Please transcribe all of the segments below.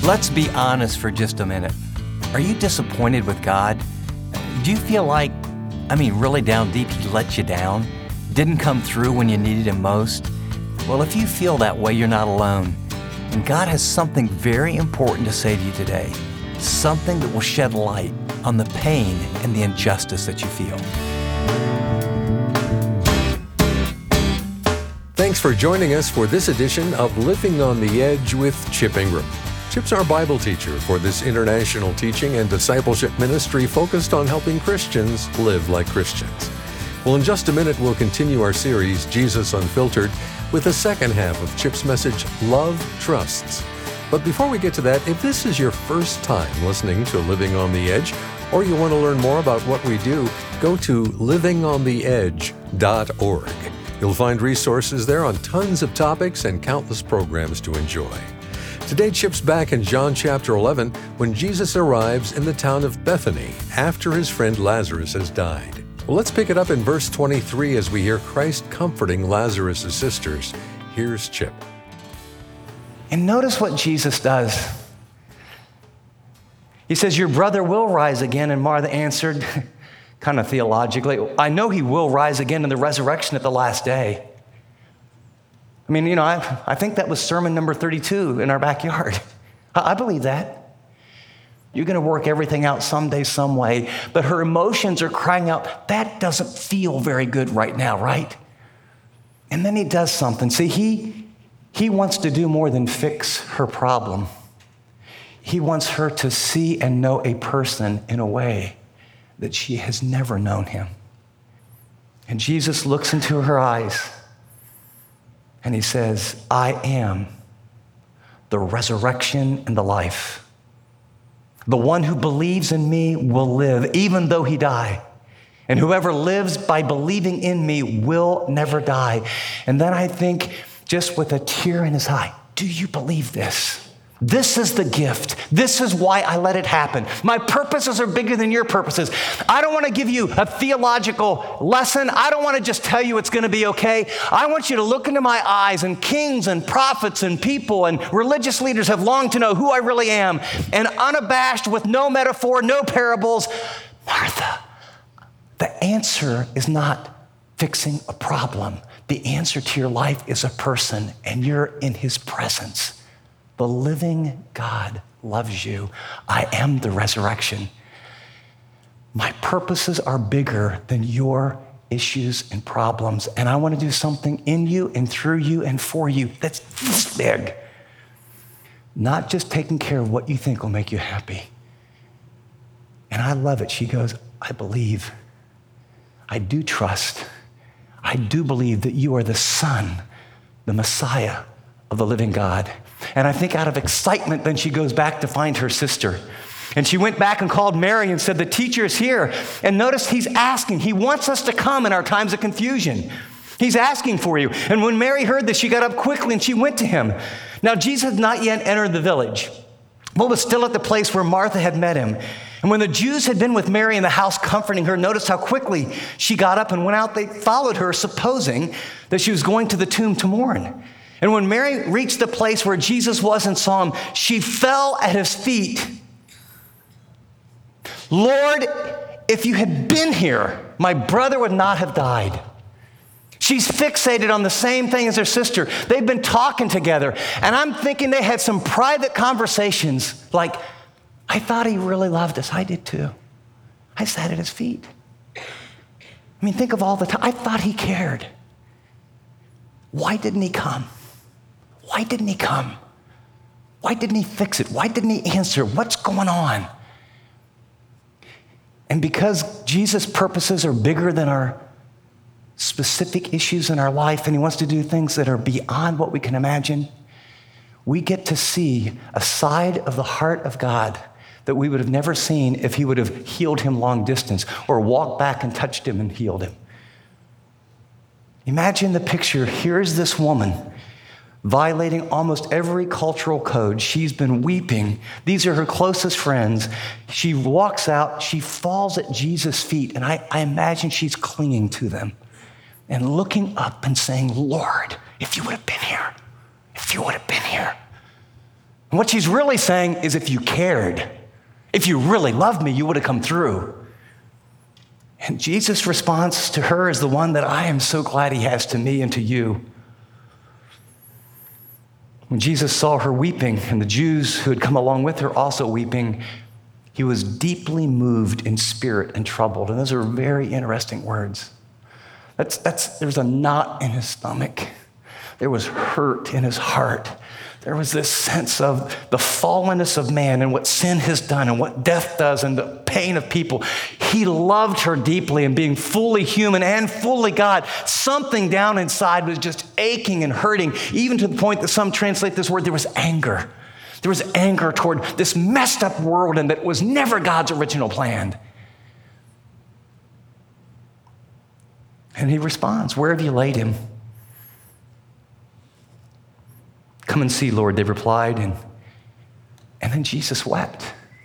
Let's be honest for just a minute. Are you disappointed with God? Do you feel like, really down deep, He let you down? Didn't come through when you needed Him most? Well, if you feel that way, you're not alone. And God has something very important to say to you today. Something that will shed light on the pain and the injustice that you feel. Thanks for joining us for this edition of Living on the Edge with Chip Ingram. Chip's our Bible teacher for this international teaching and discipleship ministry focused on helping Christians live like Christians. Well, in just a minute, we'll continue our series, Jesus Unfiltered, with the second half of Chip's message, Love Trusts. But before we get to that, if this is your first time listening to Living on the Edge, or you want to learn more about what we do, go to livingontheedge.org. You'll find resources there on tons of topics and countless programs to enjoy. Today, Chip's back in John chapter 11 when Jesus arrives in the town of Bethany after his friend Lazarus has died. Well, let's pick it up in verse 23 as we hear Christ comforting Lazarus' sisters. Here's Chip. And notice what Jesus does. He says, your brother will rise again. And Martha answered, kind of theologically, I know he will rise again in the resurrection at the last day. I think that was sermon number 32 in our backyard. I believe that. You're going to work everything out someday, some way. But her emotions are crying out, that doesn't feel very good right now, right? And then he does something. See, he wants to do more than fix her problem. He wants her to see and know a person in a way that she has never known him. And Jesus looks into her eyes and he says, I am the resurrection and the life. The one who believes in me will live, even though he die. And whoever lives by believing in me will never die. And then I think, just with a tear in his eye, do you believe this? This is the gift. This is why I let it happen. My purposes are bigger than your purposes. I don't want to give you a theological lesson. I don't want to just tell you it's going to be okay. I want you to look into my eyes, and kings and prophets and people and religious leaders have longed to know who I really am. And unabashed, with no metaphor, no parables, Martha, the answer is not fixing a problem. The answer to your life is a person, and you're in his presence. The living God loves you. I am the resurrection. My purposes are bigger than your issues and problems, and I want to do something in you and through you and for you that's this big. Not just taking care of what you think will make you happy. And I love it. She goes, I believe. I do trust. I do believe that you are the Son, the Messiah of the living God. And I think out of excitement, then she goes back to find her sister. And she went back and called Mary and said, the teacher is here. And notice he's asking. He wants us to come in our times of confusion. He's asking for you. And when Mary heard this, she got up quickly and she went to him. Now, Jesus had not yet entered the village, but was still at the place where Martha had met him. And when the Jews had been with Mary in the house comforting her, notice how quickly she got up and went out. They followed her, supposing that she was going to the tomb to mourn. And when Mary reached the place where Jesus was and saw him, she fell at his feet. Lord, if you had been here, my brother would not have died. She's fixated on the same thing as her sister. They've been talking together. And I'm thinking they had some private conversations like, I thought he really loved us. I did too. I sat at his feet. Think of all the time. I thought he cared. Why didn't he come? Why didn't he come? Why didn't he fix it? Why didn't he answer? What's going on? And because Jesus' purposes are bigger than our specific issues in our life, and he wants to do things that are beyond what we can imagine, we get to see a side of the heart of God that we would have never seen if he would have healed him long distance or walked back and touched him and healed him. Imagine the picture. Here's this woman violating almost every cultural code. She's been weeping. These are her closest friends. She walks out. She falls at Jesus' feet, and I imagine she's clinging to them and looking up and saying, Lord, if you would have been here, if you would have been here. And what she's really saying is, if you cared, if you really loved me, you would have come through. And Jesus' response to her is the one that I am so glad he has to me and to you. When Jesus saw her weeping, and the Jews who had come along with her also weeping, he was deeply moved in spirit and troubled. And those are very interesting words. There's a knot in his stomach. There was hurt in his heart. There was this sense of the fallenness of man and what sin has done and what death does and the pain of people. He loved her deeply, and being fully human and fully God, something down inside was just aching and hurting, even to the point that some translate this word, there was anger. There was anger toward this messed up world, and that was never God's original plan. And he responds, "Where have you laid him?" "Come and see, Lord," they replied. And then Jesus wept.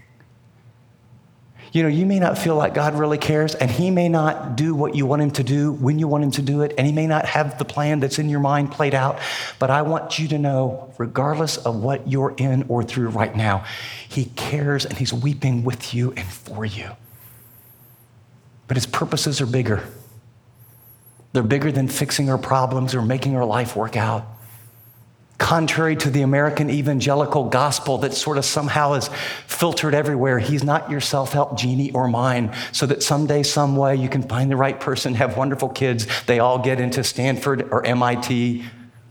You may not feel like God really cares, and he may not do what you want him to do when you want him to do it, and he may not have the plan that's in your mind played out. But I want you to know, regardless of what you're in or through right now, he cares, and he's weeping with you and for you. But his purposes are bigger. They're bigger than fixing our problems or making our life work out. Contrary to the American evangelical gospel that sort of somehow is filtered everywhere, he's not your self-help genie or mine, so that someday, some way, you can find the right person, have wonderful kids, they all get into Stanford or MIT,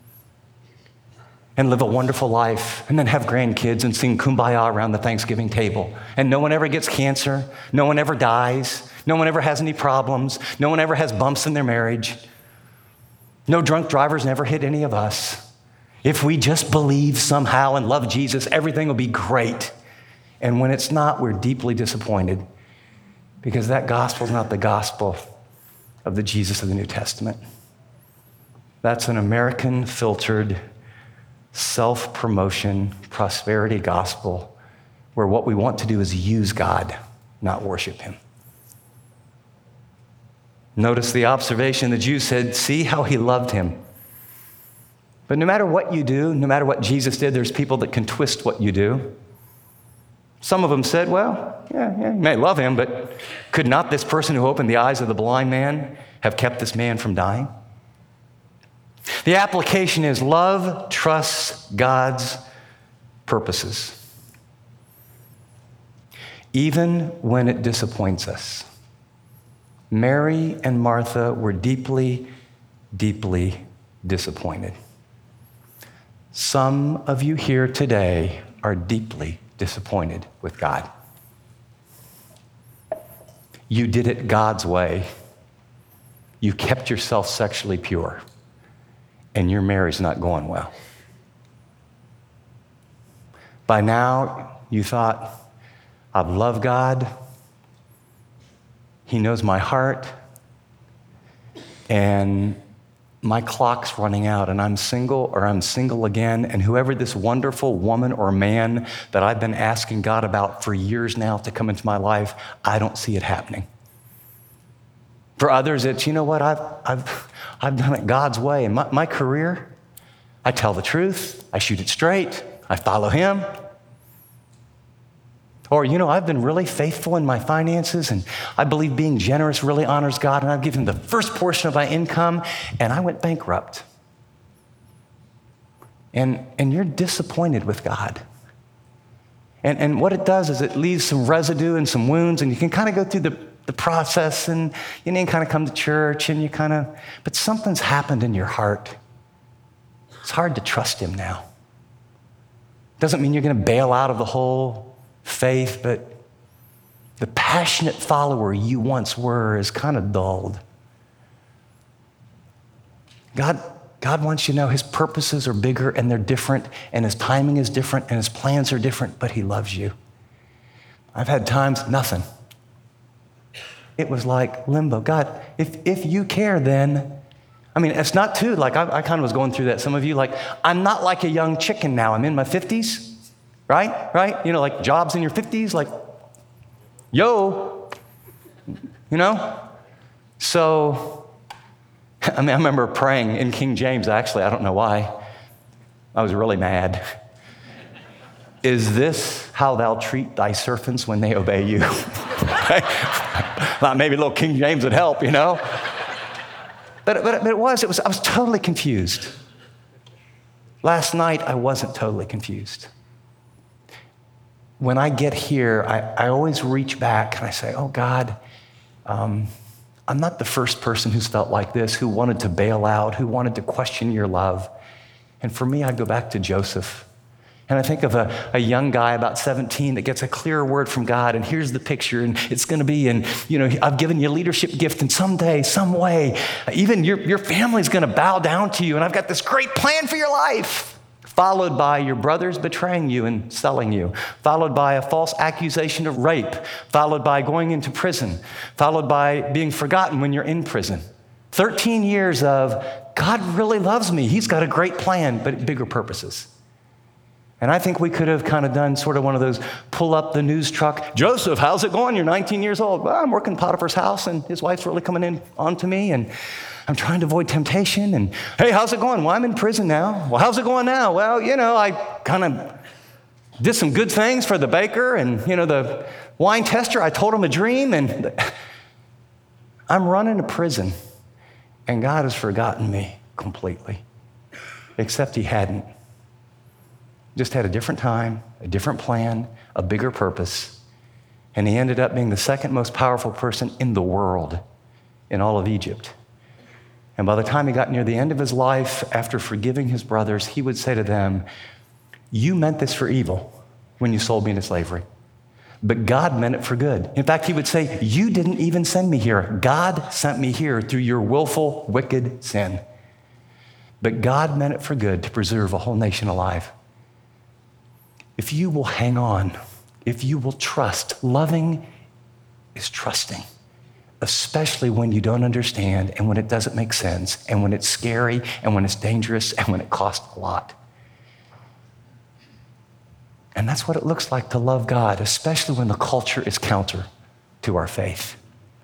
and live a wonderful life, and then have grandkids and sing Kumbaya around the Thanksgiving table. And no one ever gets cancer, no one ever dies, no one ever has any problems, no one ever has bumps in their marriage. No drunk drivers never hit any of us. If we just believe somehow and love Jesus, everything will be great. And when it's not, we're deeply disappointed, because that gospel is not the gospel of the Jesus of the New Testament. That's an American-filtered, self-promotion, prosperity gospel where what we want to do is use God, not worship him. Notice the observation. The Jews said, "See how he loved him." But no matter what you do, no matter what Jesus did, there's people that can twist what you do. Some of them said, well, yeah, you may love him, but could not this person who opened the eyes of the blind man have kept this man from dying? The application is love trusts God's purposes, even when it disappoints us. Mary and Martha were deeply, deeply disappointed. Some of you here today are deeply disappointed with God. You did it God's way. You kept yourself sexually pure, and your marriage not going well. By now, you thought, I've loved God. He knows my heart, and my clock's running out, and I'm single, or I'm single again, and whoever this wonderful woman or man that I've been asking God about for years now to come into my life, I don't see it happening. For others, it's, you know what, I've done it God's way. In my career, I tell the truth, I shoot it straight, I follow him. Or, I've been really faithful in my finances, and I believe being generous really honors God, and I've given the first portion of my income, and I went bankrupt. And you're disappointed with God. And what it does is it leaves some residue and some wounds, and you can kind of go through the process, and you can kind of come to church, and but something's happened in your heart. It's hard to trust him now. Doesn't mean you're going to bail out of the whole faith, but the passionate follower you once were is kind of dulled. God wants you to know his purposes are bigger, and they're different, and his timing is different, and his plans are different, but he loves you. I've had times, nothing. It was like limbo. God, if you care, then, it's not too, like I kind of was going through that. Some of you, like, I'm not like a young chicken now. I'm in my 50s. Right? Like jobs in your 50s, like, yo, So, I remember praying in King James, actually. I don't know why. I was really mad. Is this how thou treat thy servants when they obey you? Well, maybe a little King James would help, you know? But I was totally confused. Last night, I wasn't totally confused. When I get here, I always reach back and I say, oh God, I'm not the first person who's felt like this, who wanted to bail out, who wanted to question your love. And for me, I go back to Joseph. And I think of a young guy about 17 that gets a clear word from God, and here's the picture, and it's going to be, and I've given you a leadership gift, and someday, some way, even your family's going to bow down to you, and I've got this great plan for your life. Followed by your brothers betraying you and selling you, followed by a false accusation of rape, followed by going into prison, followed by being forgotten when you're in prison. 13 years of, God really loves me. He's got a great plan, but bigger purposes. And I think we could have kind of done sort of one of those pull up the news truck. Joseph, how's it going? You're 19 years old. Well, I'm working Potiphar's house, and his wife's really coming in onto me, and I'm trying to avoid temptation. And hey, how's it going? Well, I'm in prison now. Well, how's it going now? Well, I kind of did some good things for the baker, and the wine tester, I told him a dream, and I'm running a prison, and God has forgotten me completely, except he hadn't. Just had a different time, a different plan, a bigger purpose. And he ended up being the second most powerful person in the world in all of Egypt. And by the time he got near the end of his life, after forgiving his brothers, he would say to them, you meant this for evil when you sold me into slavery, but God meant it for good. In fact, he would say, you didn't even send me here. God sent me here through your willful, wicked sin. But God meant it for good to preserve a whole nation alive. If you will hang on, if you will trust, loving is trusting, especially when you don't understand and when it doesn't make sense and when it's scary and when it's dangerous and when it costs a lot. And that's what it looks like to love God, especially when the culture is counter to our faith.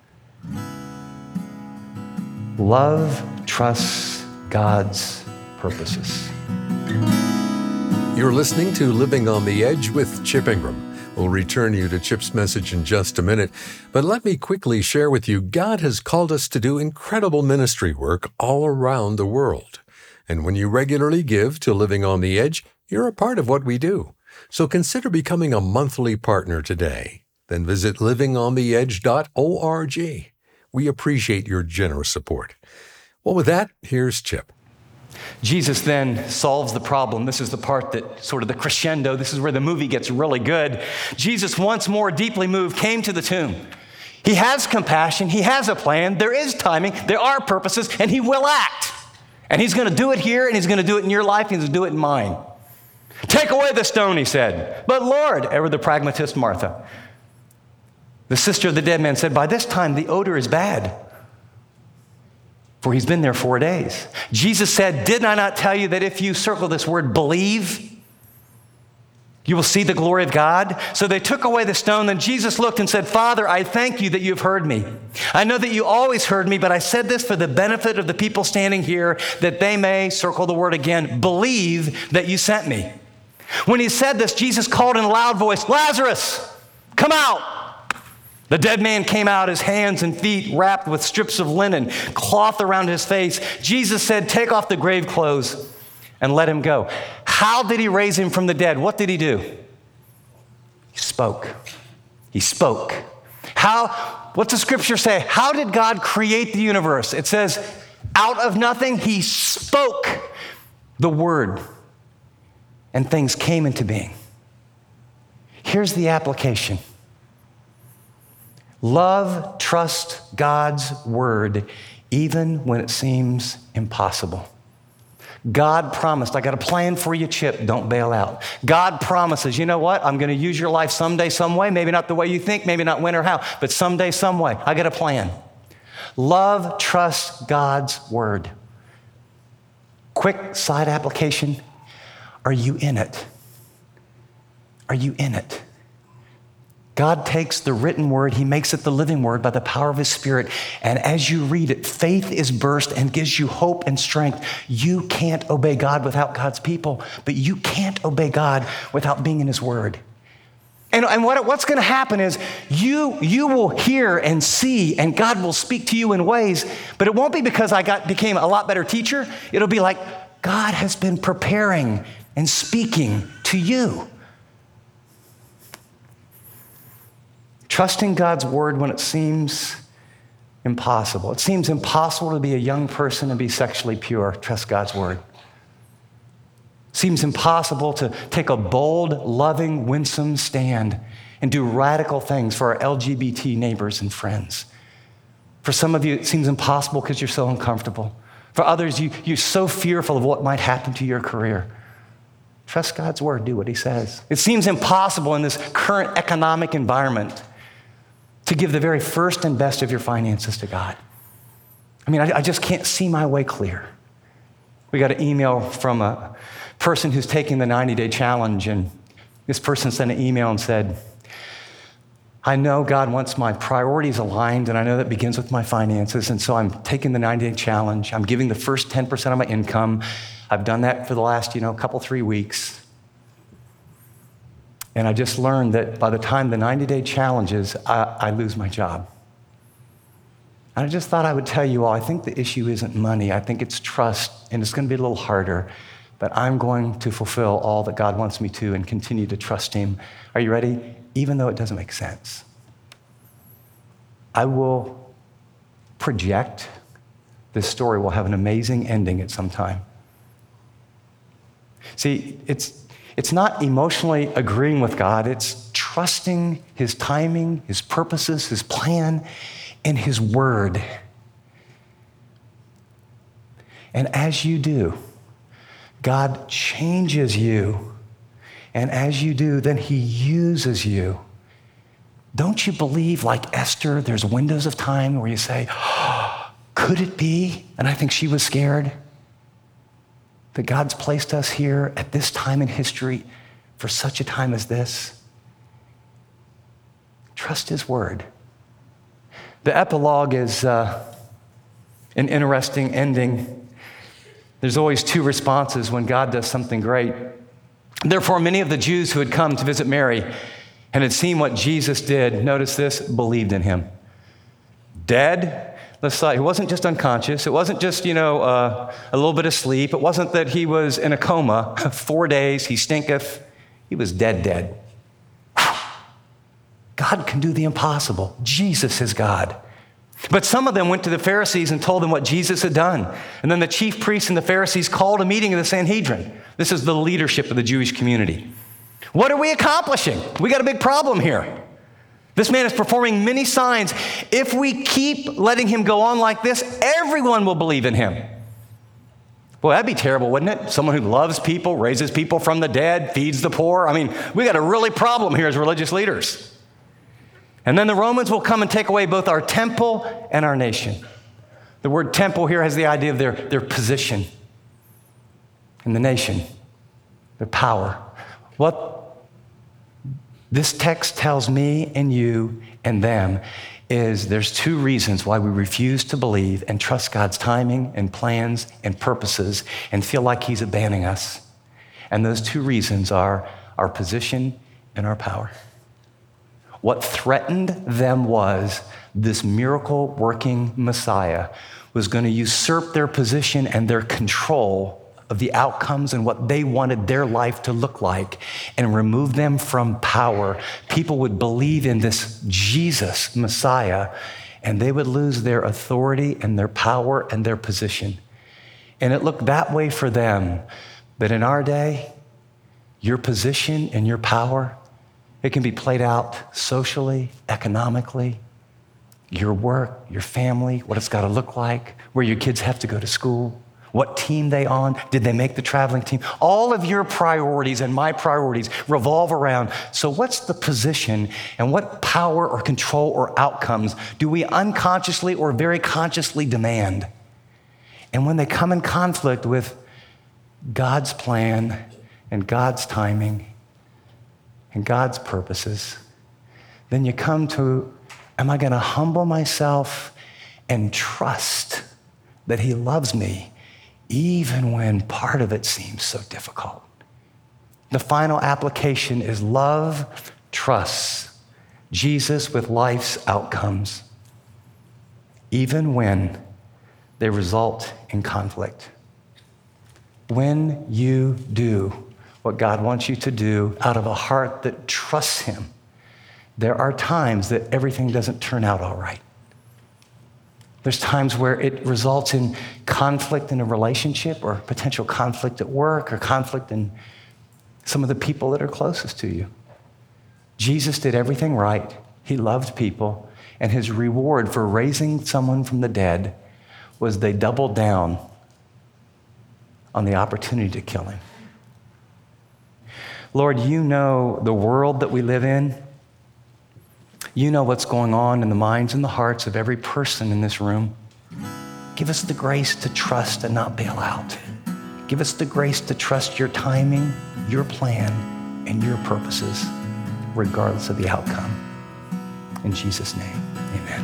Love trusts God's purposes. You're listening to Living on the Edge with Chip Ingram. We'll return you to Chip's message in just a minute, but let me quickly share with you, God has called us to do incredible ministry work all around the world. And when you regularly give to Living on the Edge, you're a part of what we do. So consider becoming a monthly partner today. Then visit livingontheedge.org. We appreciate your generous support. Well, with that, here's Chip. Jesus then solves the problem. This is the part that sort of the crescendo. This is where the movie gets really good. Jesus, once more deeply moved, came to the tomb. He has compassion. He has a plan. There is timing. There are purposes, and he will act. And he's going to do it here, and he's going to do it in your life, and he's going to do it in mine. Take away the stone, he said. But Lord, ever the pragmatist Martha, the sister of the dead man, said, by this time the odor is bad, for he's been there 4 days. Jesus said, did I not tell you that if you circle this word believe, you will see the glory of God? So they took away the stone. Then Jesus looked and said, Father, I thank you that you've heard me. I know that you always heard me, but I said this for the benefit of the people standing here, that they may, circle the word again, believe that you sent me. When he said this, Jesus called in a loud voice, Lazarus, come out. The dead man came out, his hands and feet wrapped with strips of linen, cloth around his face. Jesus said, take off the grave clothes and let him go. How did he raise him from the dead? What did he do? He spoke. He spoke. What's the scripture say? How did God create the universe? It says, out of nothing, he spoke the word, and things came into being. Here's the application. Love, trust God's word, even when it seems impossible. God promised, I got a plan for you, Chip, don't bail out. God promises, you know what? I'm going to use your life someday, some way, maybe not the way you think, maybe not when or how, but someday, some way. I got a plan. Love, trust God's word. Quick side application. Are you in it? Are you in it? God takes the written word, he makes it the living word by the power of his Spirit. And as you read it, faith is burst and gives you hope and strength. You can't obey God without God's people, but you can't obey God without being in his word. And what's going to happen is you will hear and see, and God will speak to you in ways, but it won't be because became a lot better teacher. It'll be like God has been preparing and speaking to you. Trusting God's word when it seems impossible. It seems impossible to be a young person and be sexually pure. Trust God's word. Seems impossible to take a bold, loving, winsome stand and do radical things for our LGBT neighbors and friends. For some of you, it seems impossible because you're so uncomfortable. For others, you're so fearful of what might happen to your career. Trust God's word. Do what he says. It seems impossible in this current economic environment to give the very first and best of your finances to God. I mean, I just can't see my way clear. We got an email from a person who's taking the 90-day challenge, and this person sent an email and said, I know God wants my priorities aligned, and I know that begins with my finances, and so I'm taking the 90-day challenge. I'm giving the first 10% of my income. I've done that for the last, 3 weeks. And I just learned that by the time the 90-day challenge is, I lose my job. And I just thought I would tell you all, I think the issue isn't money. I think it's trust, and it's going to be a little harder. But I'm going to fulfill all that God wants me to and continue to trust him. Are you ready? Even though it doesn't make sense. I will project this story will have an amazing ending at some time. See, it's not emotionally agreeing with God. It's trusting his timing, his purposes, his plan, and his word. And as you do, God changes you. And as you do, then he uses you. Don't you believe, like Esther, there's windows of time where you say, oh, could it be? And I think she was scared that God's placed us here at this time in history for such a time as this. Trust his word. The epilogue is an interesting ending. There's always two responses when God does something great. Therefore, many of the Jews who had come to visit Mary and had seen what Jesus did, notice this, believed in him. Dead, he wasn't just unconscious. It wasn't just, a little bit of sleep. It wasn't that he was in a coma, 4 days, he stinketh. He was dead. God can do the impossible. Jesus is God. But some of them went to the Pharisees and told them what Jesus had done. And then the chief priests and the Pharisees called a meeting of the Sanhedrin. This is the leadership of the Jewish community. What are we accomplishing? We got a big problem here. This man is performing many signs. If we keep letting him go on like this, everyone will believe in him. Well, that'd be terrible, wouldn't it? Someone who loves people, raises people from the dead, feeds the poor. I mean, we got a really problem here as religious leaders. And then the Romans will come and take away both our temple and our nation. The word temple here has the idea of their position in the nation, their power. What this text tells me and you and them is there's two reasons why we refuse to believe and trust God's timing and plans and purposes and feel like he's abandoning us. And those two reasons are our position and our power. What threatened them was this miracle-working Messiah was going to usurp their position and their control of the outcomes and what they wanted their life to look like and remove them from power. People would believe in this Jesus Messiah and they would lose their authority and their power and their position. And it looked that way for them. But in our day, your position and your power, it can be played out socially, economically, your work, your family, what it's got to look like, where your kids have to go to school, what team they on, did they make the traveling team? All of your priorities and my priorities revolve around, so what's the position and what power or control or outcomes do we unconsciously or very consciously demand? And when they come in conflict with God's plan and God's timing and God's purposes, then you come to, am I going to humble myself and trust that he loves me even when part of it seems so difficult? The final application is love trusts Jesus with life's outcomes, even when they result in conflict. When you do what God wants you to do out of a heart that trusts him, there are times that everything doesn't turn out all right. There's times where it results in conflict in a relationship or potential conflict at work or conflict in some of the people that are closest to you. Jesus did everything right. He loved people, and his reward for raising someone from the dead was they doubled down on the opportunity to kill him. Lord, you know the world that we live in. You know what's going on in the minds and the hearts of every person in this room. Give us the grace to trust and not bail out. Give us the grace to trust your timing, your plan, and your purposes, regardless of the outcome. In Jesus' name, amen.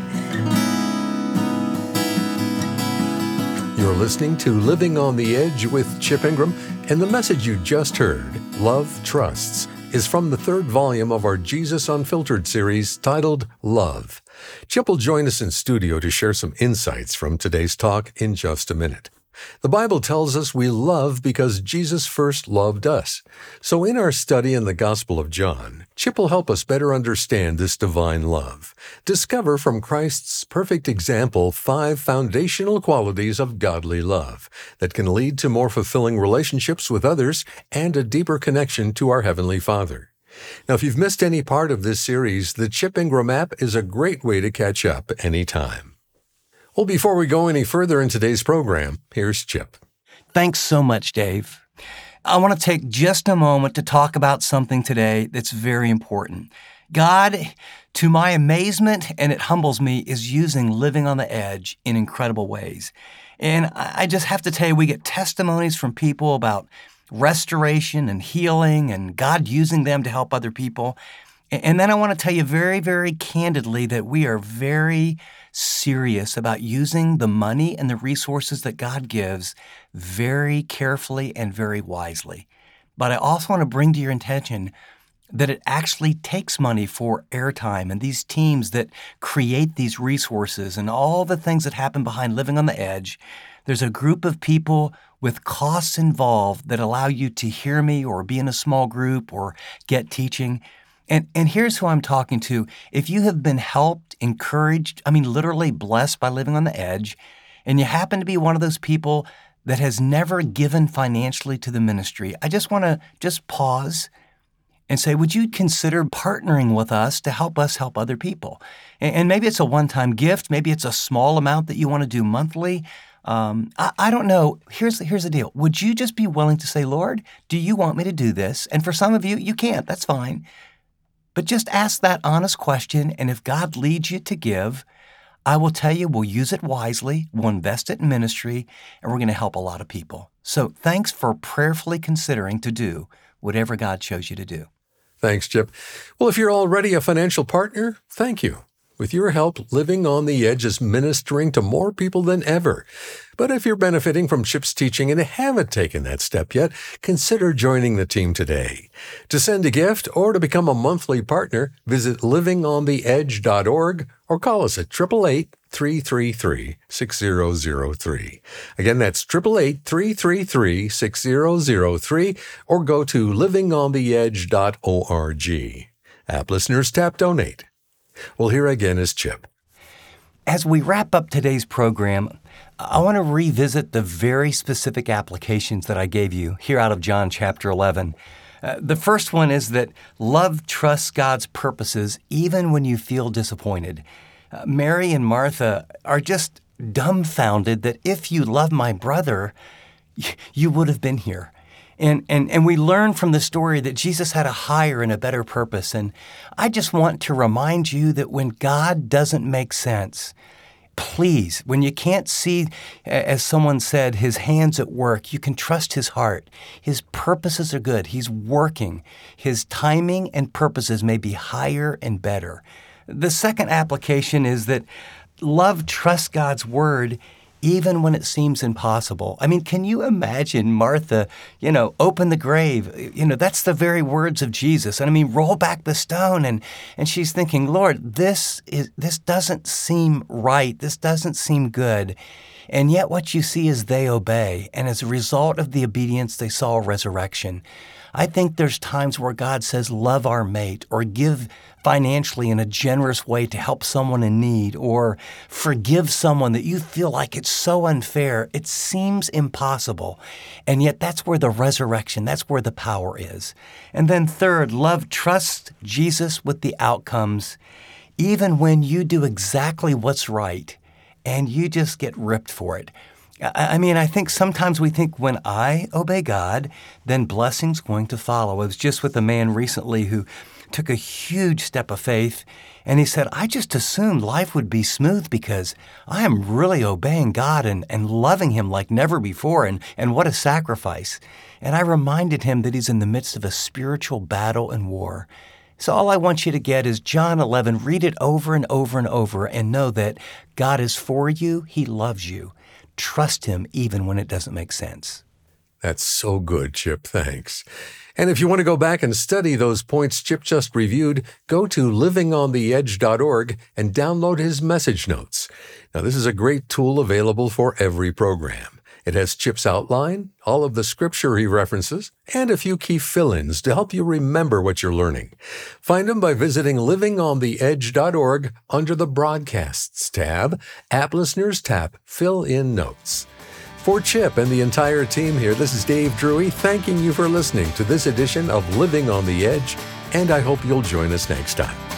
You're listening to Living on the Edge with Chip Ingram, and the message you just heard, Love Trusts, is from the third volume of our Jesus Unfiltered series titled Love. Chip will join us in studio to share some insights from today's talk in just a minute. The Bible tells us we love because Jesus first loved us. So in our study in the Gospel of John, Chip will help us better understand this divine love. Discover from Christ's perfect example 5 foundational qualities of godly love that can lead to more fulfilling relationships with others and a deeper connection to our Heavenly Father. Now, if you've missed any part of this series, the Chip Ingram app is a great way to catch up anytime. Well, before we go any further in today's program, here's Chip. Thanks so much, Dave. I want to take just a moment to talk about something today that's very important. God, to my amazement, and it humbles me, is using Living on the Edge in incredible ways. And I just have to tell you, we get testimonies from people about restoration and healing and God using them to help other people. And then I want to tell you very, very candidly that we are very serious about using the money and the resources that God gives very carefully and very wisely. But I also want to bring to your attention that it actually takes money for airtime and these teams that create these resources and all the things that happen behind Living on the Edge. There's a group of people with costs involved that allow you to hear me or be in a small group or get teaching. And here's who I'm talking to. If you have been helped, encouraged, literally blessed by Living on the Edge, and you happen to be one of those people that has never given financially to the ministry, I just want to pause and say, would you consider partnering with us to help us help other people? And maybe it's a one-time gift. Maybe it's a small amount that you want to do monthly. I don't know. Here's the deal. Would you just be willing to say, Lord, do you want me to do this? And for some of you, you can't. That's fine. But just ask that honest question, and if God leads you to give, I will tell you we'll use it wisely, we'll invest it in ministry, and we're going to help a lot of people. So thanks for prayerfully considering to do whatever God shows you to do. Thanks, Chip. Well, if you're already a financial partner, thank you. With your help, Living on the Edge is ministering to more people than ever. But if you're benefiting from Chip's teaching and haven't taken that step yet, consider joining the team today. To send a gift or to become a monthly partner, visit livingontheedge.org or call us at 888-333-6003. Again, that's 888-333-6003 or go to livingontheedge.org. App listeners, tap donate. Well, here again is Chip. As we wrap up today's program, I want to revisit the very specific applications that I gave you here out of John chapter 11. The first one is that love trusts God's purposes even when you feel disappointed. Mary and Martha are just dumbfounded that if you love my brother, you would have been here. And we learn from the story that Jesus had a higher and a better purpose. And I just want to remind you that when God doesn't make sense, please, when you can't see, as someone said, his hands at work, you can trust his heart. His purposes are good. He's working. His timing and purposes may be higher and better. The second application is that love trusts God's word even when it seems impossible. I mean, can you imagine Martha, open the grave? That's the very words of Jesus. And I mean, roll back the stone. And she's thinking, Lord, this doesn't seem right. This doesn't seem good. And yet what you see is they obey. And as a result of the obedience, they saw a resurrection. I think there's times where God says, love our mate, or give financially in a generous way to help someone in need, or forgive someone that you feel like it's so unfair. It seems impossible. And yet that's where the resurrection, that's where the power is. And then third, love trusts Jesus with the outcomes, even when you do exactly what's right and you just get ripped for it. I mean, I think sometimes we think when I obey God, then blessing's going to follow. I was just with a man recently who took a huge step of faith, and he said, I just assumed life would be smooth because I am really obeying God and loving Him like never before, and what a sacrifice. And I reminded him that he's in the midst of a spiritual battle and war. So all I want you to get is John 11, read it over and over and over, and know that God is for you, He loves you. Trust Him even when it doesn't make sense. That's so good, Chip. Thanks. And if you want to go back and study those points Chip just reviewed, go to livingontheedge.org and download his message notes. Now, this is a great tool available for every program. It has Chip's outline, all of the scripture he references, and a few key fill-ins to help you remember what you're learning. Find them by visiting livingontheedge.org under the Broadcasts tab, App Listeners tab, Fill-In Notes. For Chip and the entire team here, this is Dave Drury thanking you for listening to this edition of Living on the Edge, and I hope you'll join us next time.